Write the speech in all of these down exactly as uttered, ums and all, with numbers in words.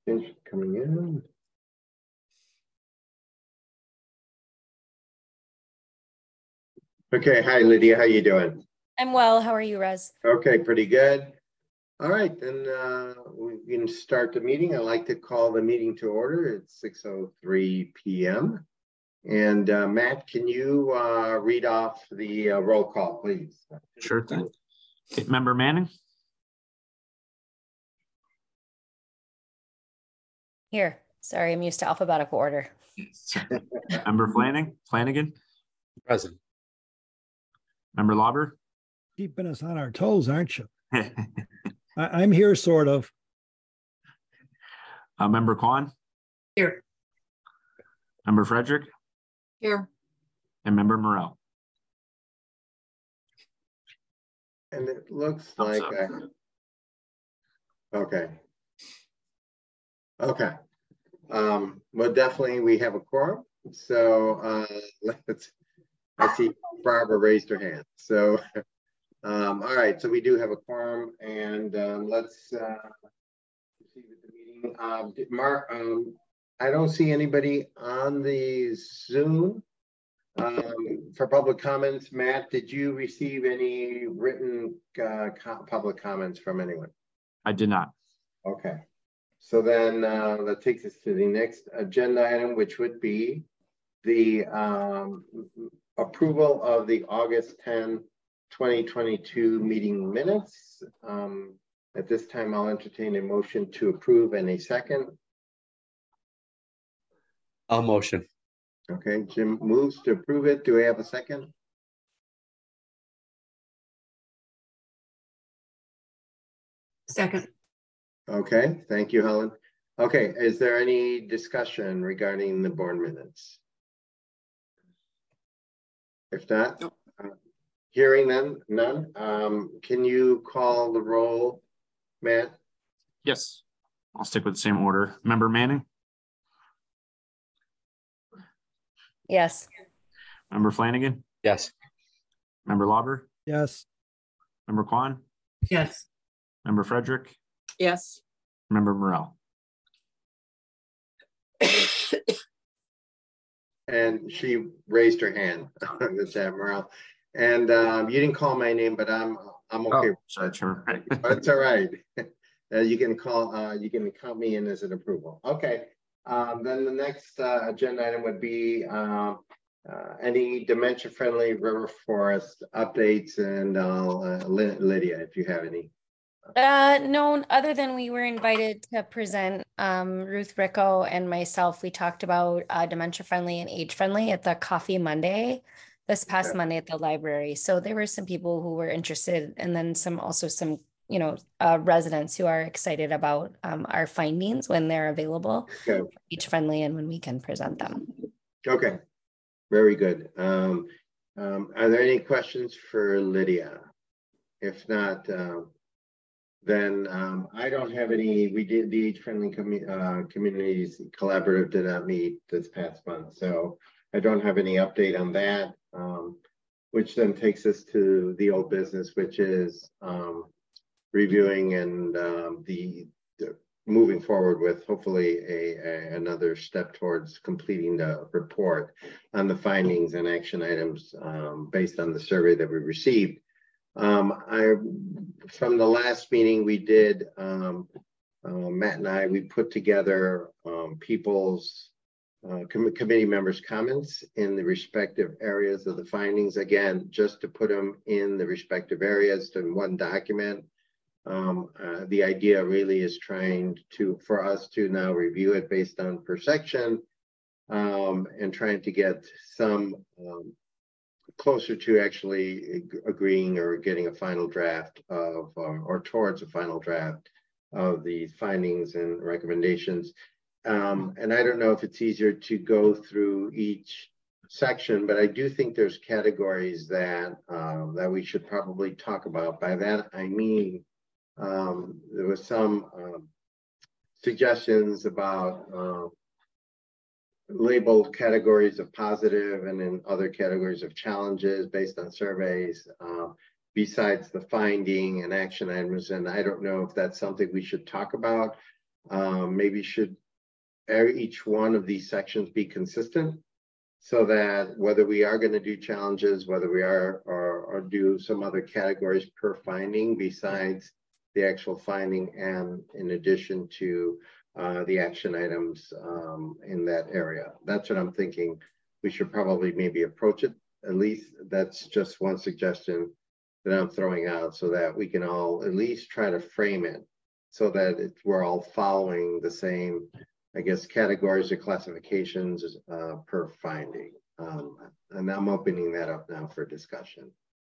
Thanks for coming in. Okay, hi Lydia, how you doing? I'm well. How are you, Rez? Okay, pretty good. All right, then uh, we can start the meeting. I'd like to call the meeting to order. It's six oh three p m And uh, Matt, can you uh, read off the uh, roll call, please? Sure thing. Okay, Member Manning? Here. Sorry, I'm used to alphabetical order. Member Flanagan? Flanagan? Present. Member Lauber? Keeping us on our toes, aren't you? I, I'm here, sort of. uh, Member Kwan? Here. Member Frederick? Here. And Member Morrell? And it looks like I... okay. Okay. Um, well, definitely we have a quorum. So uh, let's, I see Barbara raised her hand. So, um, all right. So we do have a quorum, and um, let's uh, proceed with the meeting. Um, Mark, um, I don't see anybody on the Zoom um, for public comments. Matt, did you receive any written uh, co public comments from anyone? I did not. Okay. So then uh, that takes us to the next agenda item, which would be the um, approval of the August tenth, twenty twenty-two meeting minutes. Um, at this time, I'll entertain a motion to approve and a second. I'll motion. Okay, Jim moves to approve it. Do I have a second? Second. Okay, thank you, Helen. Okay, is there any discussion regarding the board minutes? If not, Nope. uh, hearing none, none. Um, can you call the roll, Matt? Yes, I'll stick with the same order. Member Manning? Yes. Member Flanagan? Yes. Member Lauber? Yes. Member Kwan? Yes. Member Frederick? Yes. Member Morrell? And she raised her hand. That's Admiral. And um, you didn't call my name, but I'm I'm okay. Oh, sorry, Chair. That's all right. Uh, you can call. Uh, you can count me in as an approval. Okay. Um, then the next uh, agenda item would be uh, uh, any dementia-friendly river forest updates, and uh, uh, Lydia, if you have any. Uh, no, other than we were invited to present, um, Ruth Ricco and myself, we talked about uh, dementia-friendly and age-friendly at the Coffee Monday this past Okay. Monday at the library. So there were some people who were interested, and then some also some, you know, uh, residents who are excited about um, our findings when they're available, Okay. age-friendly, and when we can present them. Okay. Very good. Um, um, are there any questions for Lydia? If not, uh, then um, I don't have any. We did the age-friendly commu uh, communities collaborative did not meet this past month, so I don't have any update on that. Um, which then takes us to the old business, which is um, reviewing and um, the, the moving forward with hopefully a, a another step towards completing the report on the findings and action items um, based on the survey that we received. Um, I, from the last meeting we did, um, uh, Matt and I, we put together um, people's uh, com committee members' comments in the respective areas of the findings. Again, just to put them in the respective areas in one document. Um, uh, the idea really is trying to, for us to now review it based on per section um, and trying to get some um, closer to actually agreeing or getting a final draft of, um, or towards a final draft of the findings and recommendations. Um, and I don't know if it's easier to go through each section, but I do think there's categories that, um, that we should probably talk about. By that, I mean, um, there was some um, suggestions about uh, labeled categories of positive and then other categories of challenges based on surveys, uh, besides the finding and action items. And I don't know if that's something we should talk about um, maybe should every- each one of these sections be consistent, so that whether we are going to do challenges, whether we are or, or do some other categories per finding besides the actual finding, and in addition to uh, the action items um, in that area. That's what I'm thinking. We should probably maybe approach it. At least that's just one suggestion that I'm throwing out, so that we can all at least try to frame it so that it's, we're all following the same, I guess, categories or classifications uh, per finding. Um, and I'm opening that up now for discussion.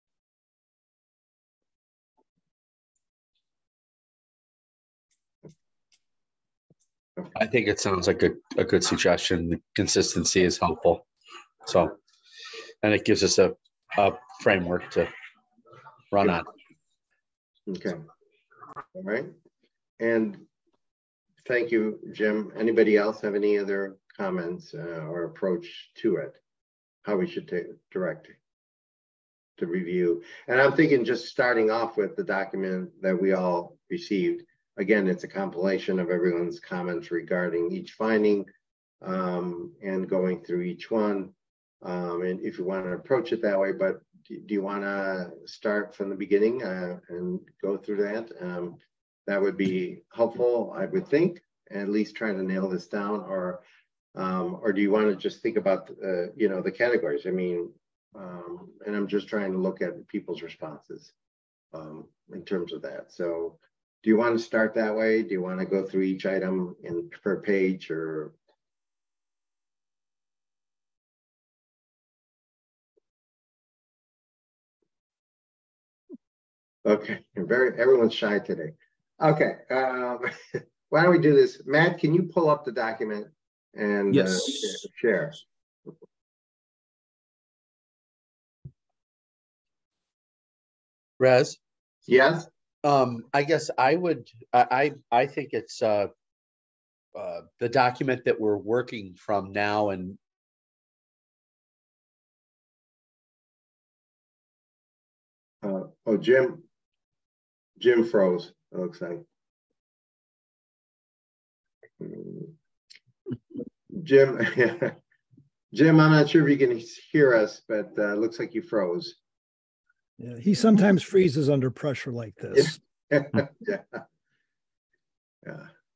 I think it sounds like a, a good suggestion. The consistency is helpful. So, and it gives us a, a framework to run on. Okay. All right. And thank you, Jim. Anybody else have any other comments uh, or approach to it? How we should take direct to review? And I'm thinking just starting off with the document that we all received. Again, it's a compilation of everyone's comments regarding each finding um, and going through each one. Um, and if you want to approach it that way, but do, do you want to start from the beginning uh, and go through that? Um, that would be helpful, I would think, at least trying to nail this down. Or um, or do you want to just think about, uh, you know, the categories? I mean, um, and I'm just trying to look at people's responses um, in terms of that. So do you want to start that way? Do you want to go through each item in per page, or? Okay, you're very, everyone's shy today. Okay, um, why don't we do this? Matt, can you pull up the document and Yes. uh, share? Rez, Yes. um, I guess I would, I, I I think it's uh, uh, the document that we're working from now, and Uh, oh, Jim. Jim froze, it looks like. Jim, Jim, I'm not sure if you can hear us, but uh, looks like you froze. Yeah, he sometimes freezes under pressure like this. Yeah. Yeah.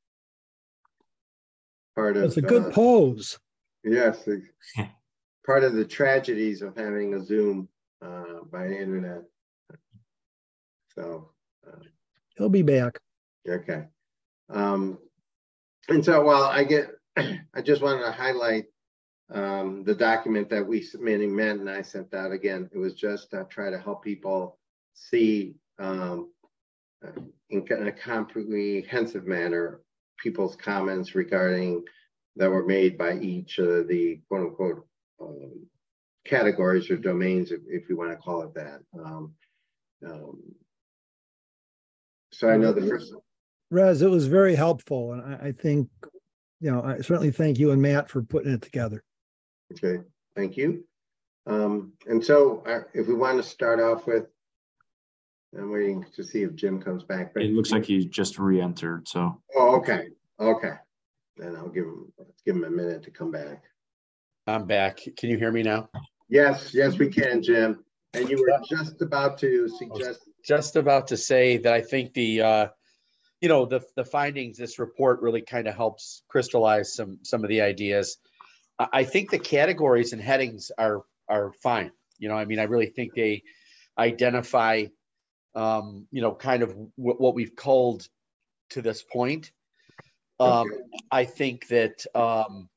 Part of It's a good uh, pose. yes, part of the tragedies of having a Zoom uh, by the internet. So, uh, He'll be back. okay. Um, and so, well, I get, I just wanted to highlight um, the document that we submitted, Matt and I sent out. Again, it was just to try to help people see um, in a comprehensive manner people's comments regarding that were made by each of the quote unquote um, categories or domains, if, if you want to call it that. Um, um, so I know the first. Rez, it was very helpful. And I, I think, you know, I certainly thank you and Matt for putting it together. Okay, thank you. Um, and so uh, if we want to start off with, I'm waiting to see if Jim comes back. But It looks like he just re-entered, so. Oh, okay, okay. Then I'll give him, let's give him a minute to come back. I'm back. Can you hear me now? Yes, yes, we can, Jim. And you were just about to suggest. Just about to say that I think the, uh, you know, the the findings, this report really kind of helps crystallize some some of the ideas. I, I think the categories and headings are are fine. You know, I mean, I really think they identify, um, you know, kind of w- what we've called to this point. Um, Okay. I think that um,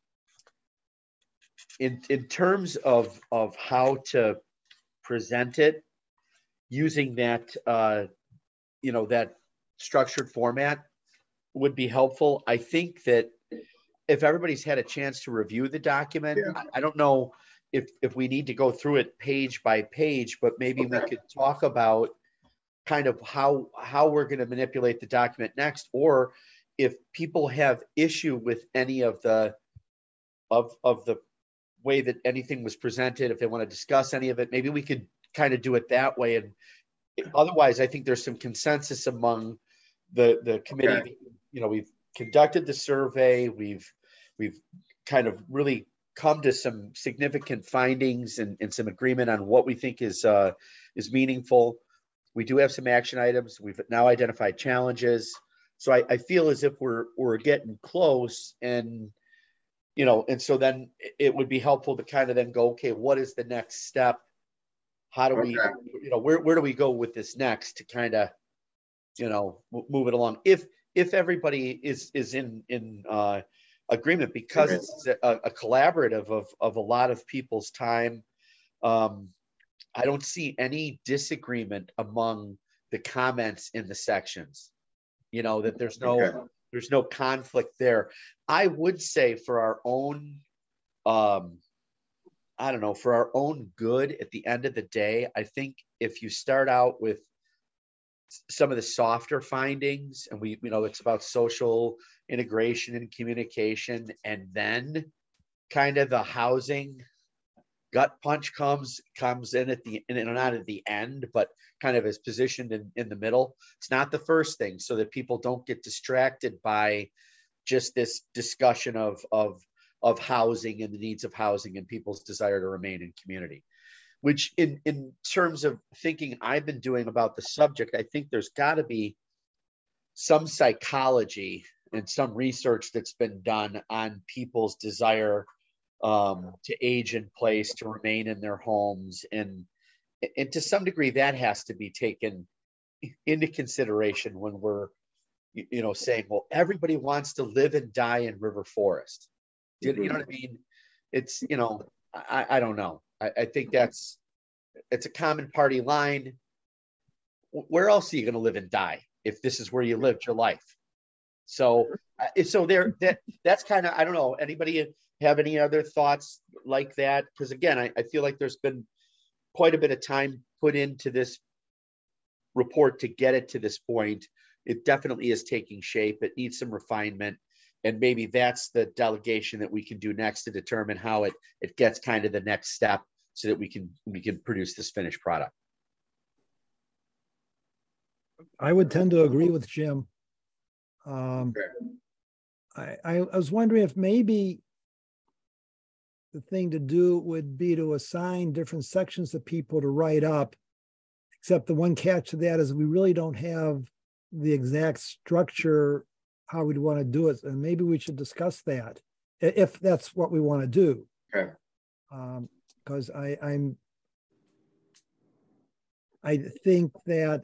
in in terms of of how to present it, using that uh, you know that structured format would be helpful. I think that if everybody's had a chance to review the document, Yeah. I, I don't know if if we need to go through it page by page, but maybe we Okay. could talk about kind of how how we're going to manipulate the document next, or if people have issue with any of the of of the way that anything was presented, if they want to discuss any of it, maybe we could kind of do it that way. And otherwise, I think there's some consensus among the the committee. Okay. You know, we've conducted the survey. We've we've kind of really come to some significant findings and, and some agreement on what we think is uh, is meaningful. We do have some action items. We've now identified challenges. So I, I feel as if we're we're getting close, and you know, and so then it would be helpful to kind of then go, okay, what is the next step? How do we, Okay. you know, where where do we go with this next to kind of, you know, move it along? If if everybody is is in in uh, agreement, because Agreement. it's a, a collaborative of of a lot of people's time. Um, I don't see any disagreement among the comments in the sections. You know, that there's no Okay. there's no conflict there. I would say for our own, um, I don't know, for our own good at the end of the day, I think if you start out with some of the softer findings, and we, you know, it's about social integration and communication, and then kind of the housing gut punch comes comes in at the, and not at the end, but kind of is positioned in, in the middle. It's not the first thing, so that people don't get distracted by just this discussion of of of housing and the needs of housing and people's desire to remain in community. Which in in terms of thinking I've been doing about the subject, I think there's got to be some psychology and some research that's been done on people's desire um, to age in place, to remain in their homes. And, and to some degree that has to be taken into consideration when we're, you know, saying, well, everybody wants to live and die in River Forest. You, you know what I mean? It's, you know, I, I don't know. I, I think that's, it's a common party line. Where else are you going to live and die if this is where you lived your life? So, uh, so there, that that's kind of, I don't know, anybody have any other thoughts like that? Because again, I, I feel like there's been quite a bit of time put into this report to get it to this point. It definitely is taking shape. It needs some refinement. And maybe that's the delegation that we can do next to determine how it, it gets kind of the next step so that we can, we can produce this finished product. I would tend to agree with Jim. Um, I, I, I was wondering if maybe the thing to do would be to assign different sections of people to write up, except the one catch to that is we really don't have the exact structure, how we'd want to do it. And maybe we should discuss that if that's what we want to do. Okay. Um, because I, I'm, I think that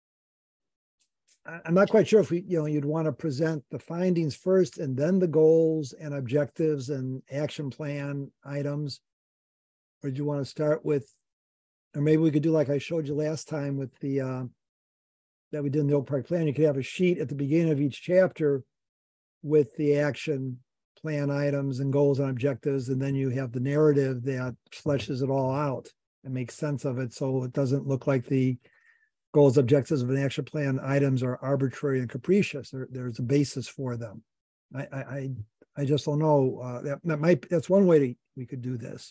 I'm not quite sure if we, you know, you'd want to present the findings first and then the goals and objectives and action plan items. Or do you want to start with, or maybe we could do like I showed you last time with the, uh, that we did in the Oak Park plan. You could have a sheet at the beginning of each chapter with the action plan items and goals and objectives. And then you have the narrative that fleshes it all out and makes sense of it. So it doesn't look like the goals, objectives of an action plan items are arbitrary and capricious. There, there's a basis for them. I, I, I, I just don't know. Uh, that, that might, that's one way to, we could do this.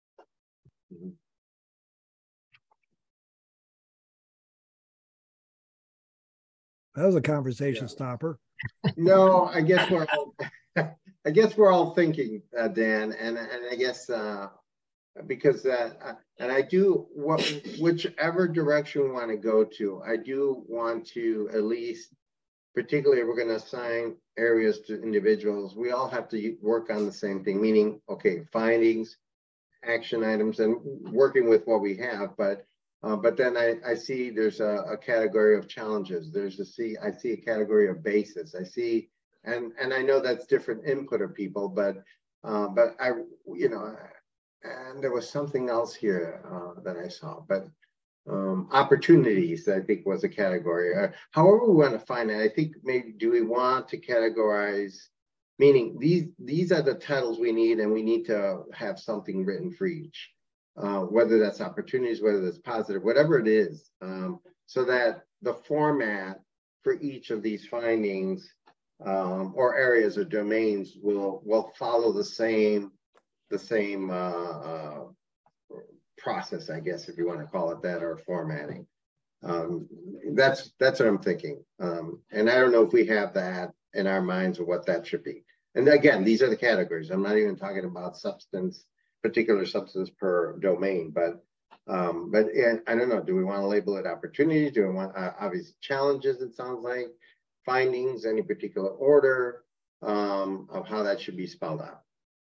That was a conversation Yeah. stopper. No, I guess we're all, I guess we're all thinking, uh, Dan, and and I guess uh, because uh, and I do what whichever direction we want to go to, I do want to at least, particularly if we're going to assign areas to individuals, we all have to work on the same thing. Meaning, okay, findings, action items, and working with what we have, but. Uh, but then I, I see there's a, a category of challenges. There's a see I see a category of basis. I see, and and I know that's different input of people, but uh, but I you know, and there was something else here uh, that I saw. But um, opportunities, I think, was a category. Uh, however we want to find it, I think maybe do we want to categorize? Meaning these these are the titles we need, and we need to have something written for each. Uh, whether that's opportunities, whether that's positive, whatever it is, um, so that the format for each of these findings um, or areas or domains will will follow the same the same uh, uh, process, I guess, if you want to call it that, or formatting. Um, that's that's what I'm thinking, um, and I don't know if we have that in our minds of what that should be. And again, these are the categories. I'm not even talking about substance, particular substance per domain, but um, but yeah, I don't know. Do we want to label it opportunities? Do we want uh, obvious challenges? It sounds like findings, any particular order um, of how that should be spelled out.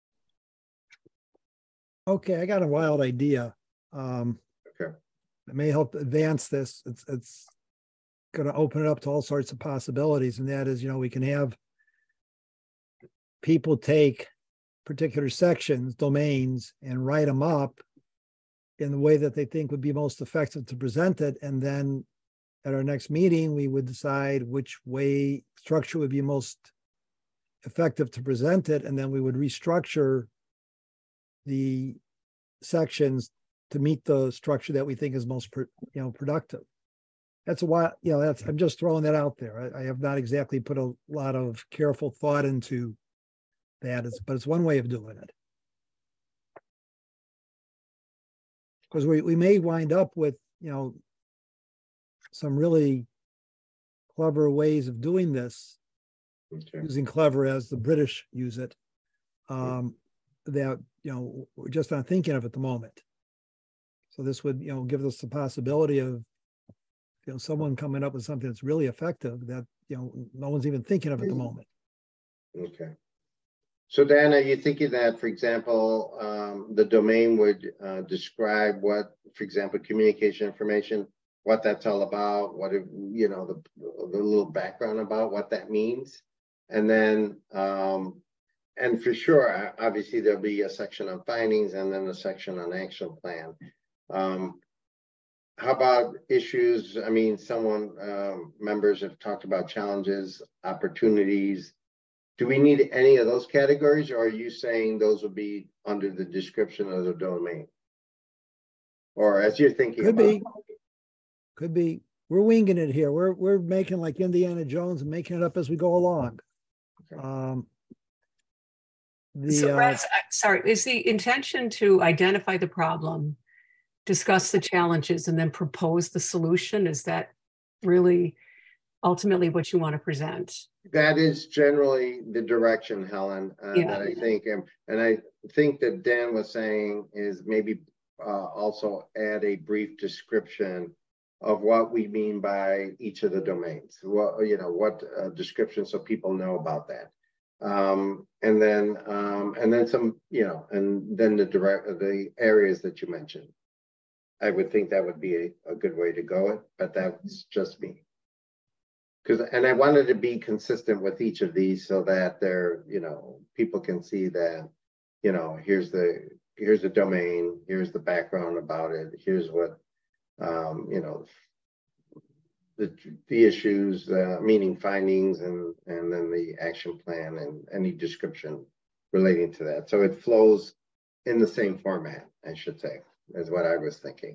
Okay, I got a wild idea. Um, Okay. It may help advance this. It's it's going to open it up to all sorts of possibilities, and that is, you know, we can have people take particular sections, domains, and write them up in the way that they think would be most effective to present it, and then at our next meeting, we would decide which way structure would be most effective to present it, and then we would restructure the sections to meet the structure that we think is most, you know, productive. That's a while, you know, that's, I'm just throwing that out there. I, I have not exactly put a lot of careful thought into that, it's, but it's one way of doing it. Because we, we may wind up with, you know, some really clever ways of doing this, Okay. using clever as the British use it, um, that, you know, we're just not thinking of at the moment. So this would, you know, give us the possibility of, you know, someone coming up with something that's really effective that, you know, no one's even thinking of at the moment. Okay. So Dan, are you thinking that, for example, um, the domain would uh, describe what, for example, communication information, what that's all about, what, it, you know, the, the little background about what that means. And then, um, and for sure, obviously there'll be a section on findings and then a section on action plan. Um, how about issues? I mean, someone, um, members have talked about challenges, opportunities. Do we need any of those categories, or are you saying those would be under the description of the domain? Or as you're thinking Could about be, could be. We're winging it here. We're we're making like Indiana Jones and making it up as we go along. Okay. Um, the So, uh, Rex, I- sorry, is the intention to identify the problem, discuss the challenges, and then propose the solution? Is that really ultimately what you want to present? That is generally the direction, Helen, uh, Yeah. that I think, and, and I think that Dan was saying is maybe uh, also add a brief description of what we mean by each of the domains. Well, you know, what uh, description, so people know about that. Um, and then, um, and then some, you know, and then the direct, the areas that you mentioned. I would think that would be a, a good way to go, but that's just me. Because, and I wanted to be consistent with each of these so that they're, you know, people can see that, you know, here's the, here's the domain, here's the background about it, here's what, um, you know, the, the issues, uh, meaning findings, and, and then the action plan and any description relating to that. So it flows in the same format, I should say, is what I was thinking.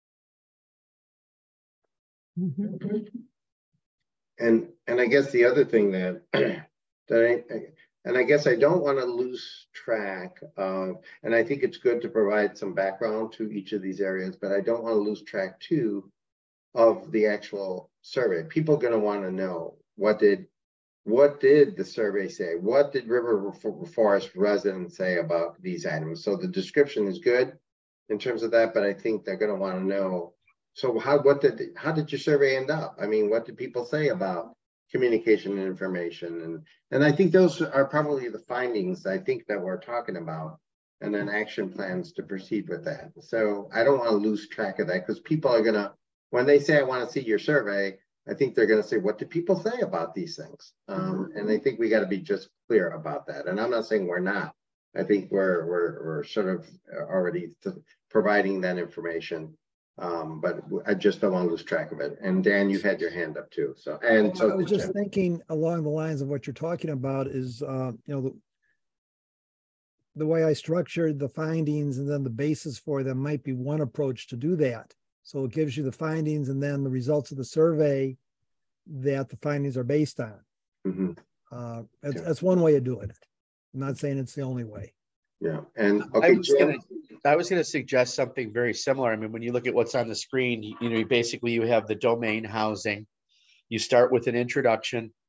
Mhm. And and I guess the other thing that that I, and I guess I don't want to lose track of, and I think it's good to provide some background to each of these areas, but I don't want to lose track too of the actual survey. People are going to want to know what did what did the survey say? What did River Forest residents say about these items? So the description is good in terms of that, but I think they're going to want to know. So how what did how did your survey end up? I mean, what did people say about communication and information? And and I think those are probably the findings I think that we're talking about, and then action plans to proceed with that. So I don't want to lose track of that, because people are gonna, when they say I want to see your survey, I think they're gonna say, what do people say about these things? Um, and I think we got to be just clear about that. And I'm not saying we're not. I think we're we're we're sort of already providing that information. Um, but I just don't want to lose track of it. And Dan, you had your hand up too. So, and so I was did just Jim. thinking along the lines of what you're talking about is, uh, you know, the, the way I structured the findings and then the basis for them might be one approach to do that. So it gives you the findings and then the results of the survey that the findings are based on. Mhm. Uh, that's, Yeah. that's one way of doing it. I'm not saying it's the only way. Yeah. And I okay, was Jim. gonna, I was gonna suggest something very similar. I mean, when you look at what's on the screen, you, you know, basically you have the domain housing. You start with an introduction.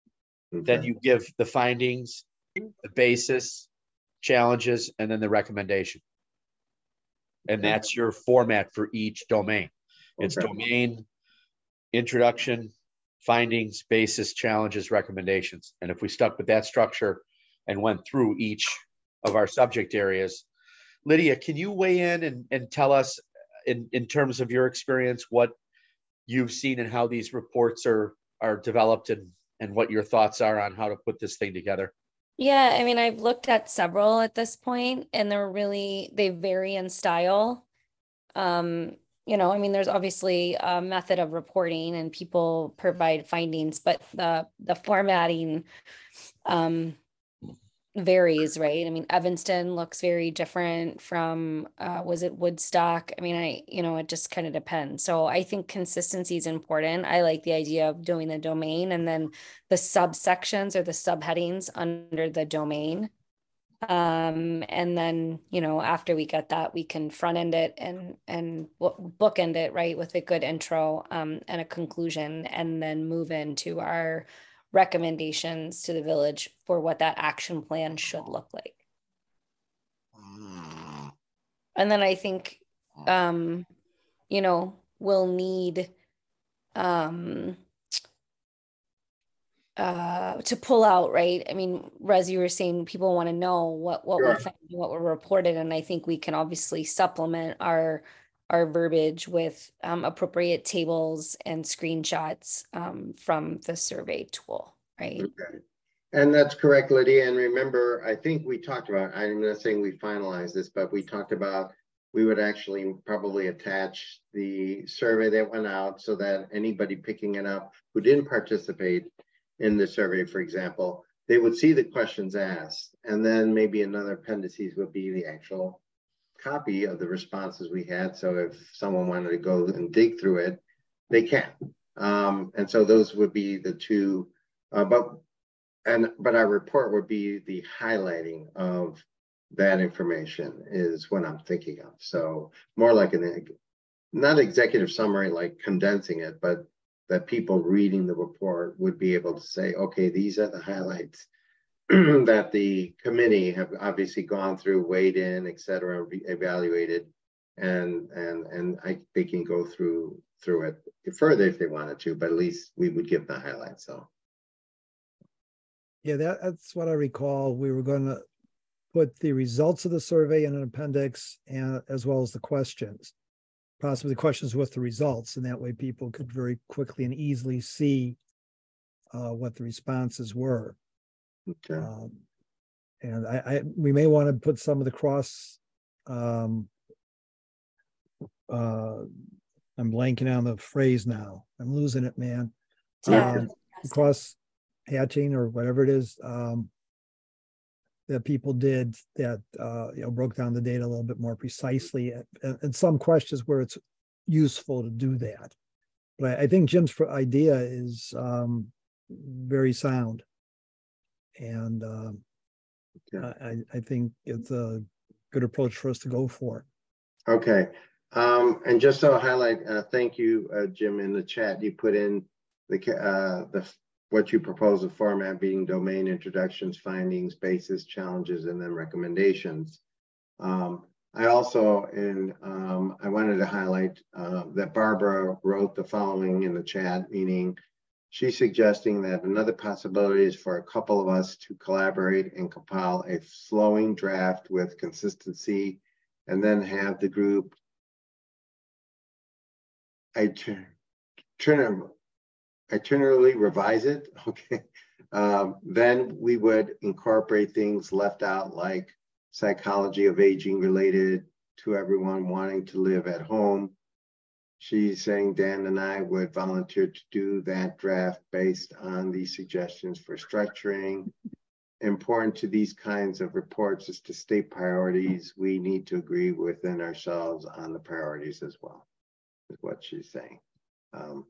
Then Okay. you give the findings, the basis, challenges, and then the recommendation. And Okay. that's your format for each domain. It's Okay. domain, introduction, findings, basis, challenges, recommendations. And if we stuck with that structure and went through each of our subject areas, Lydia, can you weigh in and, and tell us in, in terms of your experience, what you've seen and how these reports are, are developed and, and what your thoughts are on how to put this thing together? Yeah, I mean, I've looked at several at this point, and they're really, they vary in style. Um, you know, I mean, there's obviously a method of reporting and people provide findings, but the the formatting um varies, right? I mean, Evanston looks very different from uh was it Woodstock? I mean, I, you know, it just kind of depends. So I think consistency is important. I like the idea of doing the domain and then the subsections or the subheadings under the domain. Um, and then, you know, after we get that, we can front end it and and bo- bookend it, right, with a good intro um and a conclusion, and then move into our recommendations to the village for what that action plan should look like. And then I think um, you know, we'll need um uh to pull out, right? I mean, Rez, you were saying people want to know what what we Sure. found, what were reported, and I think we can obviously supplement our our verbiage with um, appropriate tables and screenshots um, from the survey tool, right? Okay. And that's correct, Lydia. And remember, I think we talked about, I'm not saying we finalized this, but we talked about we would actually probably attach the survey that went out so that anybody picking it up who didn't participate in the survey, for example, they would see the questions asked. And then maybe another appendices would be the actual copy of the responses we had. So if someone wanted to go and dig through it, they can. Um, and so those would be the two, uh, but and but our report would be the highlighting of that information is what I'm thinking of. So more like an, not executive summary, like condensing it, but that people reading the report would be able to say, okay, these are the highlights that the committee have obviously gone through, weighed in, et cetera, evaluated, and and and I they can go through through it further if they wanted to, but at least we would give the highlights. So Yeah, that, that's what I recall. We were going to put the results of the survey in an appendix, and as well as the questions, possibly the questions with the results, and that way people could very quickly and easily see uh, what the responses were. okay. Um, and I, I, we may want to put some of the cross, um, uh, I'm blanking on the phrase now. I'm losing it, man. Yeah. Um, cross hatching or whatever it is, um, that people did that, uh, you know, broke down the data a little bit more precisely, and, and some questions where it's useful to do that. But I, I think Jim's idea is um, very sound. And um, Yeah. I, I think it's a good approach for us to go for. Okay. Um, and just to highlight, uh, thank you, uh, Jim, in the chat, you put in the, uh, the what you propose, the format being domain introductions, findings, basis, challenges, and then recommendations. Um, I also, in, um, I wanted to highlight uh, that Barbara wrote the following in the chat, meaning she's suggesting that another possibility is for a couple of us to collaborate and compile a flowing draft with consistency, and then have the group I turn, turn, itinerarily revise it. Okay. Um, then we would incorporate things left out, like psychology of aging related to everyone wanting to live at home. She's saying Dan and I would volunteer to do that draft based on these suggestions for structuring. Important to these kinds of reports is to state priorities. We need to agree within ourselves on the priorities as well, is what she's saying. Um,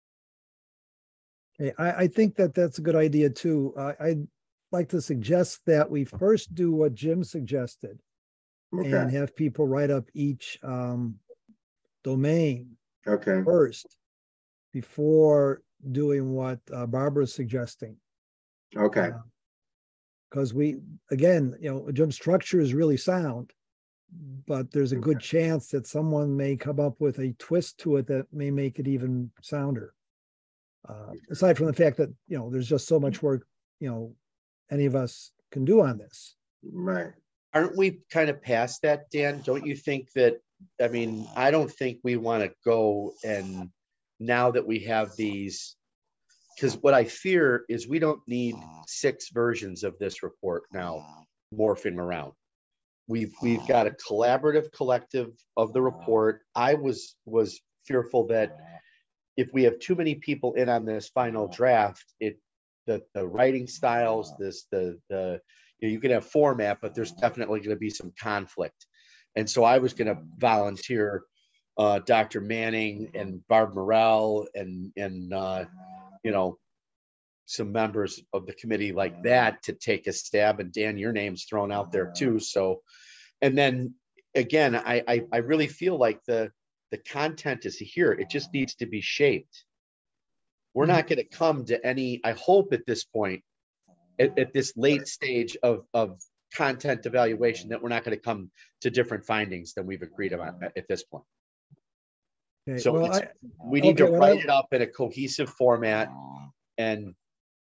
Okay, I, I think that that's a good idea too. Uh, I'd like to suggest that we first do what Jim suggested okay. and have people write up each um, domain Okay. first before doing what uh, Barbara's suggesting. Okay. Because we, again, you know, Jim's structure is really sound, but there's a good chance that someone may come up with a twist to it that may make it even sounder. Uh, aside from the fact that, you know, there's just so much work, you know, any of us can do on this. Right. Aren't we kind of past that, Dan? Don't you think that, I mean, I don't think we want to go and now that we have these, because what I fear is we don't need six versions of this report now morphing around. We've we've got a collaborative collective of the report. I was was fearful that if we have too many people in on this final draft, it the the writing styles, this the the you know, you can have format, but there's definitely going to be some conflict. And so I was going to volunteer uh, Doctor Manning and Barb Morell and and uh, you know, some members of the committee like that to take a stab. And Dan, your name's thrown out there too. So, and then again, I I, I really feel like the the content is here. It just needs to be shaped. We're not going to come to any, I hope at this point, at, at this late stage of, of content evaluation, that we're not going to come to different findings than we've agreed on at, at this point. Okay, So well, it's, I, we need okay, to what write I- it up in a cohesive format. And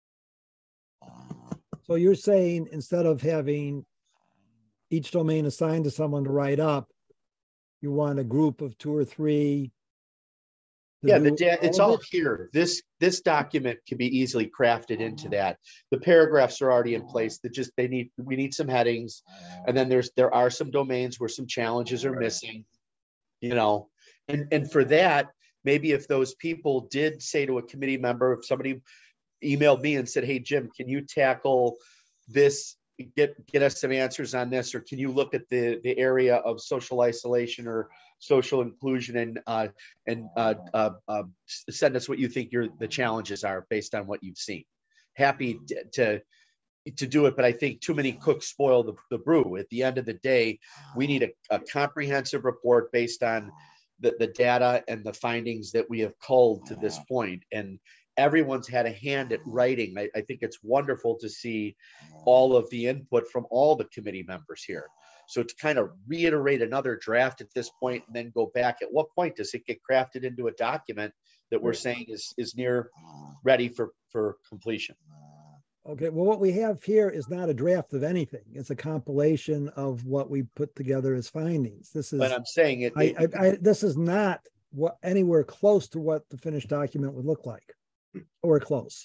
so you're saying instead of having each domain assigned to someone to write up, you want a group of two or three? to yeah, the do da- it's of all it? here. This this document can be easily crafted into that. The paragraphs are already in place. That just they need we need some headings, and then there's there are some domains where some challenges are missing, you know, and and for that, maybe if those people did say to a committee member, if somebody emailed me and said, "Hey Jim, can you tackle this? Get get us some answers on this, or can you look at the the area of social isolation or social inclusion and uh, and uh, uh, uh, send us what you think your the challenges are based on what you've seen." Happy to to do it, but I think too many cooks spoil the, the brew. At the end of the day, we need a, a comprehensive report based on the, the data and the findings that we have culled to this point. And everyone's had a hand at writing. I, I think it's wonderful to see all of the input from all the committee members here. So to kind of reiterate another draft at this point and then go back, at what point does it get crafted into a document that we're saying is, is near ready for, for completion? Okay, well, what we have here is not a draft of anything. It's a compilation of what we put together as findings. This is, But I'm saying it, I, it I, I, this is not what anywhere close to what the finished document would look like, or close.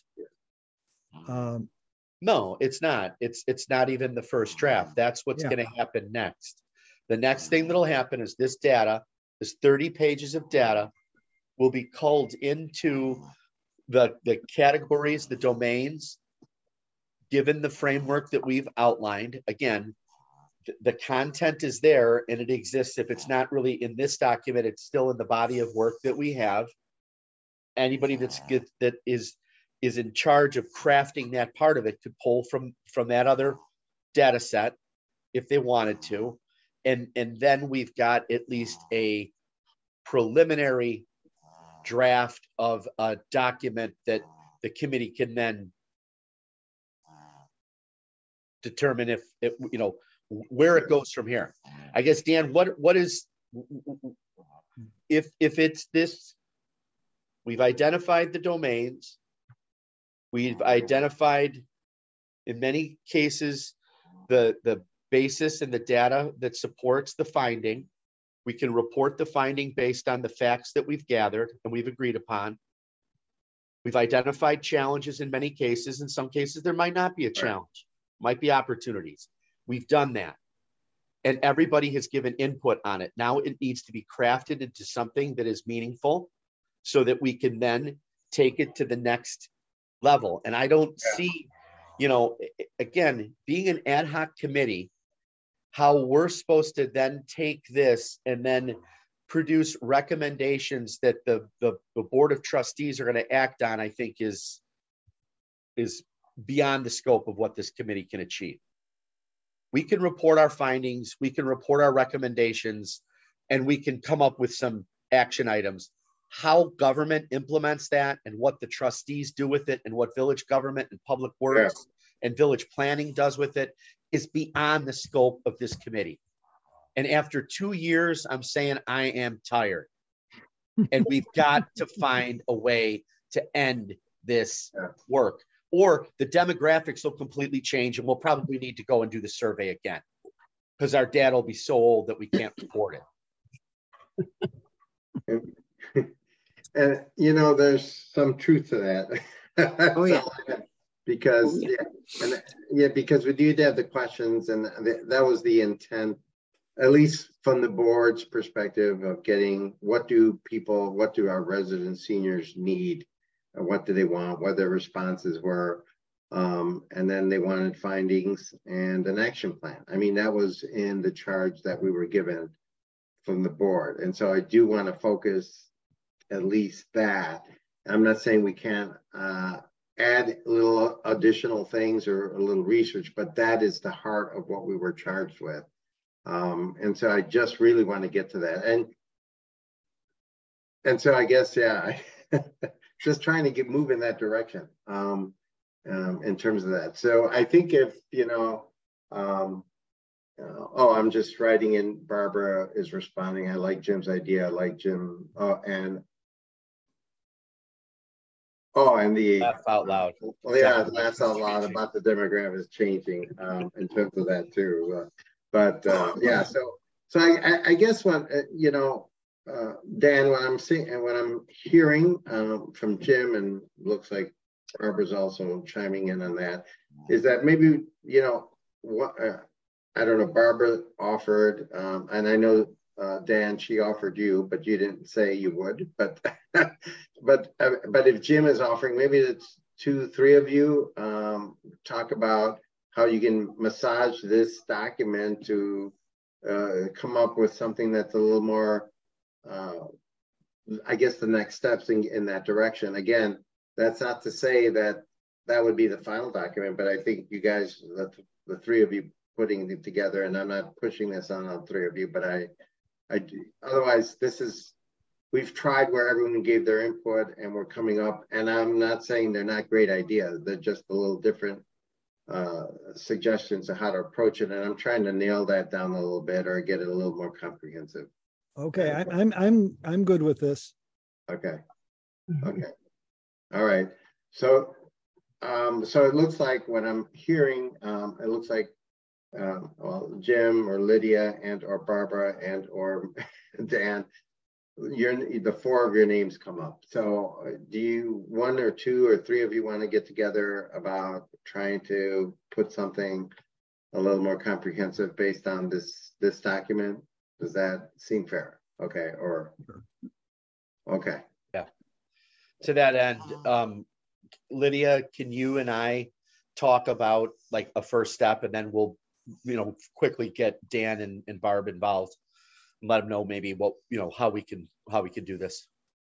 Um, no, it's not. It's it's not even the first draft. That's what's Yeah. going to happen next. The next thing that'll happen is this data, this thirty pages of data, will be culled into the the categories, the domains, given the framework that we've outlined. Again, th- the content is there and it exists. If it's not really in this document, it's still in the body of work that we have. Anybody that's get, that is is in charge of crafting that part of it could pull from from that other data set if they wanted to. And, and then we've got at least a preliminary draft of a document that the committee can then determine if, if you know, where it goes from here. I guess, Dan, what what is, if if it's this, we've identified the domains, we've identified in many cases the the basis and the data that supports the finding. We can report the finding based on the facts that we've gathered and we've agreed upon. We've identified challenges in many cases. In some cases, there might not be a challenge, might be opportunities. We've done that. And everybody has given input on it. Now it needs to be crafted into something that is meaningful so that we can then take it to the next level. And I don't see, you know, again, being an ad hoc committee, how we're supposed to then take this and then produce recommendations that the, the, the Board of Trustees are going to act on, I think is, is beyond the scope of what this committee can achieve. We can report our findings, we can report our recommendations, and we can come up with some action items. How government implements that and what the trustees do with it and what village government and public works and village planning does with it is beyond the scope of this committee. And after two years, I'm saying I am tired. And we've got to find a way to end this work, or the demographics will completely change and we'll probably need to go and do the survey again because our data will be so old that we can't report it. And, and you know, there's some truth to that. Oh, yeah. Because, Oh, yeah. yeah, and, yeah, because we do have the questions, and th that was the intent, at least from the board's perspective of getting, what do people, what do our resident seniors need? And what do they want, what their responses were. Um, and then they wanted findings and an action plan. I mean, that was in the charge that we were given from the board. And so I do want to focus at least that. I'm not saying we can't uh, add little additional things or a little research, but that is the heart of what we were charged with. Um, and so I just really want to get to that. And and so I guess, yeah, just trying to get move in that direction um, um, in terms of that. So I think if, you know, um, uh, oh, I'm just writing in, Barbara is responding. I like Jim's idea. I like Jim. Oh, and oh, and the Laugh out loud. Well, yeah, laugh out loud about the demographics changing um, in terms of that too. Uh, but uh, yeah, so so I, I, I guess what uh, you know, uh, Dan, what I'm seeing and what I'm hearing um, from Jim, and looks like Barbara's also chiming in on that, is that maybe, you know, what uh, I don't know, Barbara offered, um, and I know uh, Dan, she offered you, but you didn't say you would. But but uh, but if Jim is offering, maybe it's two, three of you um, talk about how you can massage this document to uh, come up with something that's a little more, uh, I guess, the next steps in, in that direction. Again, that's not to say that that would be the final document, but I think you guys, the, the three of you putting it together, and I'm not pushing this on all three of you, but I, I do, otherwise this is, we've tried where everyone gave their input and we're coming up, and I'm not saying they're not great ideas, they're just a little different uh, suggestions of how to approach it. And I'm trying to nail that down a little bit or get it a little more comprehensive. Okay, I, I'm I'm I'm good with this. Okay. Okay. All right. So, um, so it looks like what I'm hearing, um, it looks like, um, well, Jim or Lydia and or Barbara and or Dan, your the four of your names come up. So uh, do you, one or two or three of you want to get together about trying to put something a little more comprehensive based on this this document? Does that seem fair? Okay, or okay. Yeah. To that end, um, Lydia, can you and I talk about like a first step, and then we'll, you know, quickly get Dan and, and Barb involved. Let them know maybe what, you know, how we can, how we can do this.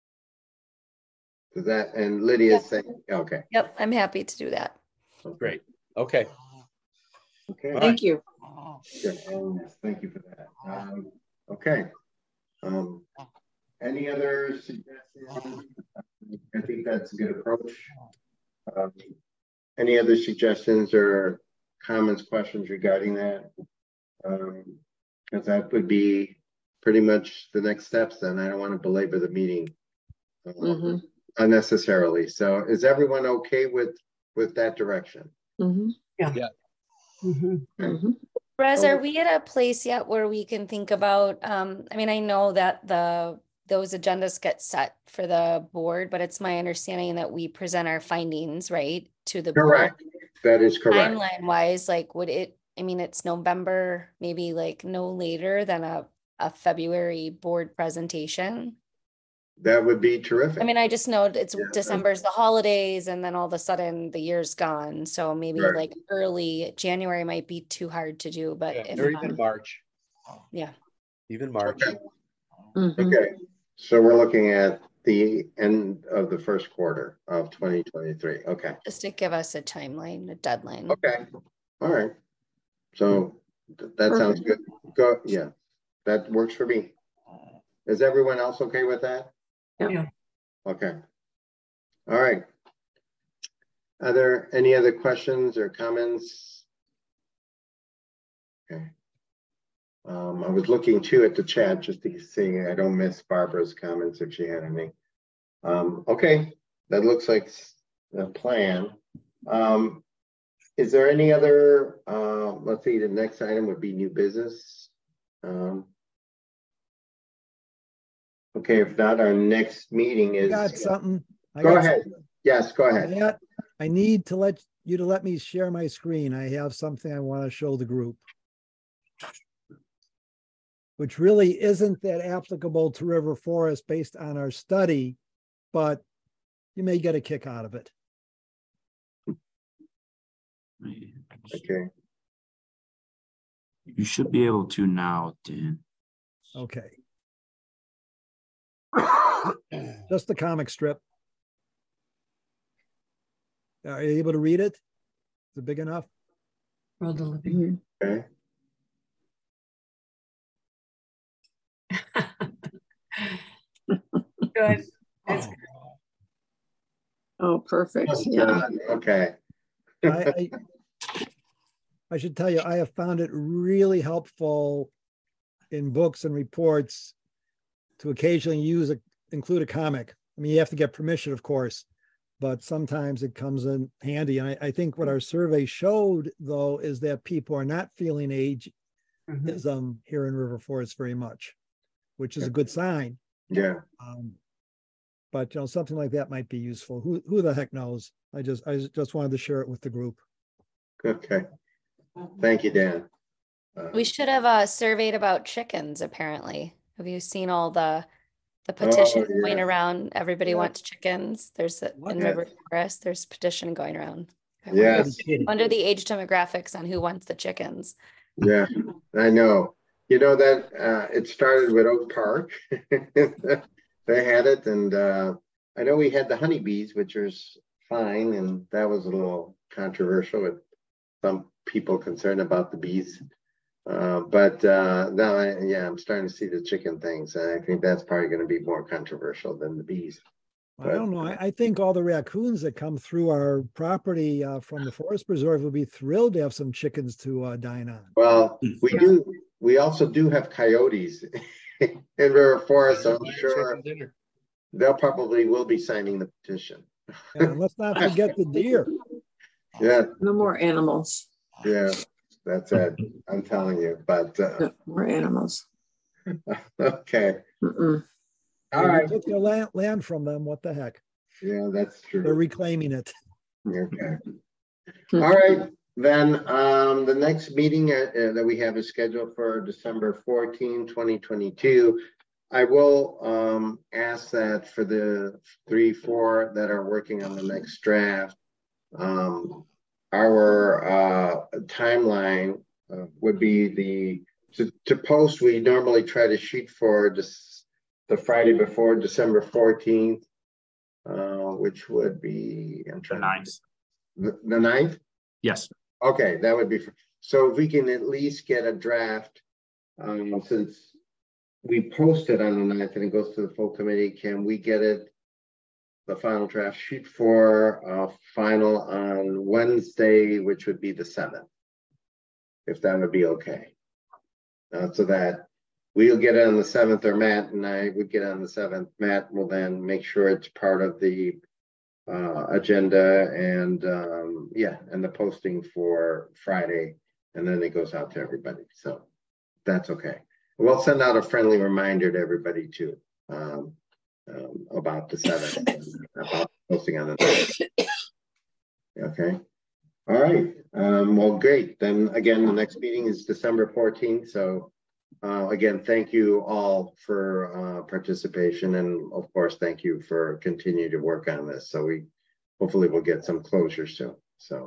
Does that, and Lydia's yeah. saying, okay. Yep, I'm happy to do that. Great. Okay. Okay. Thank right. you. Yes, thank you for that. Um, okay. Um, any other suggestions? I think that's a good approach. Um, any other suggestions or comments, questions regarding that? Um, because that would be pretty much the next steps. Then I don't want to belabor the meeting uh, mm-hmm. unnecessarily. So is everyone okay with with that direction? Mm-hmm. Yeah. Yeah. Mm-hmm. Mm-hmm. Rez, are we at a place yet where we can think about, um, I mean, I know that the those agendas get set for the board, but it's my understanding that we present our findings, right, to the correct. board. That is correct. Timeline wise, like would it, I mean, it's November, maybe like no later than a, a February board presentation. That would be terrific. I mean, I just know it's yeah, December's the holidays and then all of a sudden the year's gone. So maybe right. like early January might be too hard to do, but yeah, if or not, even March. Yeah. Even March. Okay. Mm-hmm. Okay. So we're looking at the end of the first quarter of twenty twenty-three. Okay. Just to give us a timeline, a deadline. Okay. All right. So th that Perfect. Sounds good. Go. Yeah, that works for me. Is everyone else okay with that? Yeah. Okay. All right. Are there any other questions or comments? Okay. Um, I was looking too at the chat just to see I don't miss Barbara's comments if she had any. Um, okay, that looks like a plan. Um, is there any other, uh, let's see, the next item would be new business. Um, okay, if not, our next meeting I is. got something. I Go got ahead. something. Yes, go ahead. Matt, I need to let you to let me share my screen. I have something I want to show the group, which really isn't that applicable to River Forest based on our study, but you may get a kick out of it. Okay. You should be able to now, Dan. Okay. Just the comic strip. Are you able to read it? Is it big enough? Roll the living. Okay. Good. That's Oh, perfect. Oh, Yeah. done. Okay. I, I, I should tell you, I have found it really helpful in books and reports to occasionally use a, include a comic. I mean, you have to get permission, of course, but sometimes it comes in handy. And I, I think what our survey showed, though, is that people are not feeling ageism Mhm. here in River Forest very much, which is a good sign. Yeah. Um, but you know, something like that might be useful. Who who the heck knows? I just I just wanted to share it with the group. Okay. Thank you, Dan. Uh, We should have uh, surveyed about chickens, apparently. Have you seen all the the Oh, petition going yeah. around? Everybody Yeah. wants chickens. There's a, What? in River Forest, there's a petition going around. I Yeah. wonder- Gotta be kidding. Under the age demographics on who wants the chickens. Yeah, I know. You know that uh, it started with Oak Park. They had it, and uh, I know we had the honeybees, which is fine, and that was a little controversial with some people concerned about the bees. Uh, but uh, now, I, yeah, I'm starting to see the chicken things, and I think that's probably going to be more controversial than the bees. I don't know. I, I think all the raccoons that come through our property uh, from the forest preserve would be thrilled to have some chickens to uh, dine on. Well, we Yeah. do. We also do have coyotes in River Forest, so I'm sure they'll probably will be signing the petition. And let's not forget the deer. Yeah, No more animals. yeah, that's it. I'm telling you, but uh, No more animals. okay, Mm-mm. all We right. took their land, land from them. What the heck? Yeah, that's They're true. reclaiming it. Okay. All right, then um, the next meeting uh, uh, that we have is scheduled for December fourteenth, twenty twenty-two. I will um, ask that for the three, four that are working on the next draft. Um, our uh, timeline uh, would be the to, to post. We normally try to shoot for just the Friday before December fourteenth, uh, which would be I'm The trying ninth. the, the ninth. Yes. Okay, that would be so. If we can at least get a draft, um, since we post it on the ninth and it goes to the full committee, can we get it? The final draft shoot for uh final on Wednesday, which would be the seventh. If that would be okay. Uh, so that we'll get it on the seventh, or Matt and I would get on the seventh. Matt will then make sure it's part of the uh agenda and um yeah, and the posting for Friday, and then it goes out to everybody. So that's okay. We'll send out a friendly reminder to everybody too. Um, Um, about the seventh, about posting on the ninth. Okay. All right. Um, well, great. Then again, the next meeting is December fourteenth. So uh, again, thank you all for uh, participation, and of course, thank you for continuing to work on this. So we hopefully we'll get some closure soon. So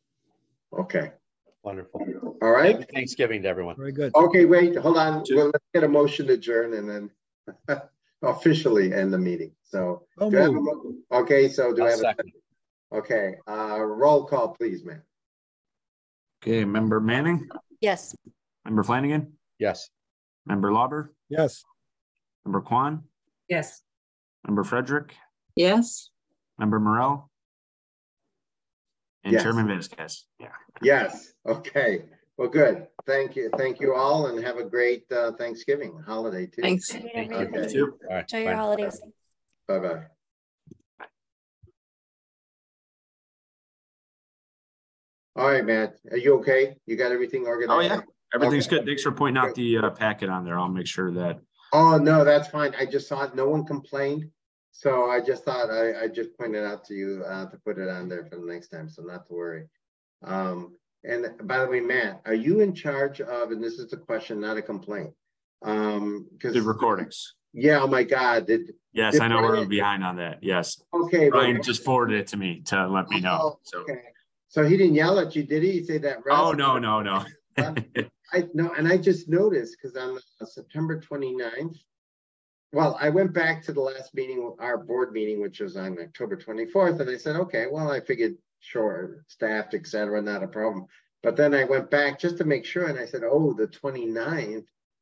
okay. Wonderful. All right. Happy Thanksgiving to everyone. Very good. Okay, wait, hold on. Two. Well, let's get a motion to adjourn and then officially end the meeting. So, So do I have a moved. mo- okay, so do I I'll have a second. okay? Uh, roll call, please, man. Okay, member Manning, Yes. member Flanagan, Yes. member Lauber, Yes. member Kwan, Yes. member Frederick, Yes. member Morel, And Yes. Chairman Vasquez. Yeah. Yes, okay. Well, good. Thank you. Thank you all and have a great uh, Thanksgiving holiday too. Thanks. Good night, Thank you. everybody. Okay. You All right, Enjoy your bye. holidays. Bye-bye. All right, Matt, are you okay? You got everything organized? Oh, yeah. Everything's Okay. good. Thanks for pointing out the uh, packet on there. I'll make sure that. Oh, no, that's fine. I just saw it. No one complained. So I just thought I, I just pointed out to you uh, to put it on there for the next time, so not to worry. Um, and by the way, Matt, are you in charge of, and this is a question, not a complaint. Um, because The recordings. yeah, oh my God, did Yes, did I know we're Brian- behind on that. Yes. okay, Brian but- just forwarded it to me to let me know. Oh, So. okay. So he didn't yell at you, did he? He say that? Oh, Russ? no, no, no. I know, and I just noticed because on uh, September twenty-ninth, well, I went back to the last meeting, our board meeting, which was on October twenty-fourth, and I said, okay, well, I figured, sure, staffed, et cetera, not a problem. But then I went back just to make sure, and I said, oh, the twenty-ninth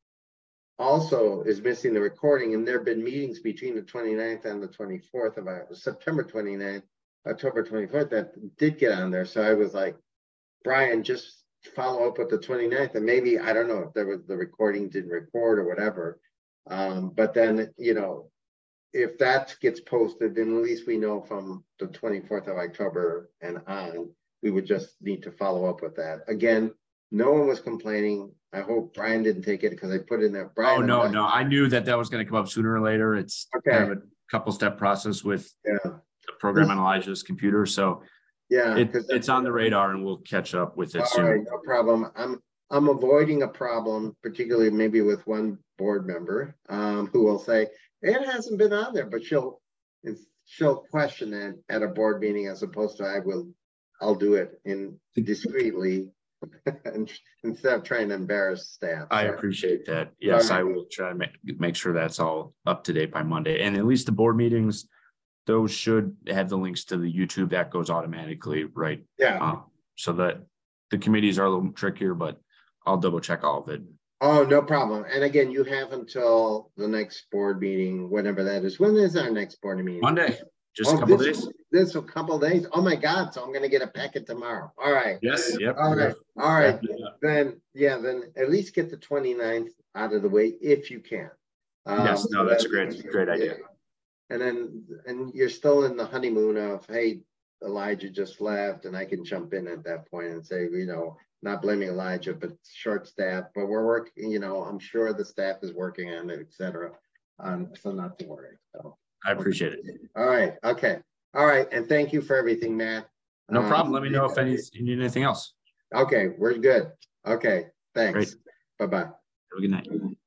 also is missing the recording, and there have been meetings between the twenty-ninth and the twenty-fourth of uh, September twenty-ninth, October twenty-fourth that did get on there. So I was like, Brian, just follow up with the twenty-ninth, and maybe, I don't know if there was the recording didn't record or whatever. Um, but then, you know, if that gets posted, then at least we know from the twenty-fourth of October and on, we would just need to follow up with that. Again, no one was complaining. I hope Brian didn't take it because I put in there. Brian, Oh, I'm no, not- no. I knew that that was going to come up sooner or later. It's Okay. kind of a couple step process with Yeah, the program on Elijah's computer. So yeah. it, 'cause it's on the radar and we'll catch up with it All right, soon. no problem. I'm I'm avoiding a problem, particularly maybe with one board member um, who will say it hasn't been on there, but she'll it's, she'll question it at a board meeting as opposed to I will I'll do it in discreetly and instead of trying to embarrass staff. I So, appreciate that. Yes, All I right. will try to make, make sure that's all up to date by Monday. And at least the board meetings, those should have the links to the YouTube that goes automatically, right? yeah. Um, so that the committees are a little trickier, but I'll double check all of it. Oh, no problem. And again, you have until the next board meeting, whenever that is. When is our next board meeting? Monday, just Oh, a couple this, days. This a couple days. Oh my God! So I'm gonna get a packet tomorrow. All right. Yes, yep. All right. All right. Then yeah. Then at least get the twenty-ninth out of the way if you can. Um, Yes, no, that's a so great, great idea. yeah. And then and you're still in the honeymoon of hey, Elijah just left, and I can jump in at that point and say, you know, not blaming Elijah, but short staff. But we're working. You know, I'm sure the staff is working on it, et cetera. Um, so not to worry. So. I appreciate it. All right. Okay. All right. And thank you for everything, Matt. No Um, problem. Let me know if any, you need anything else. Okay. We're good. Okay. Thanks. Great. Bye-bye. Have a good night.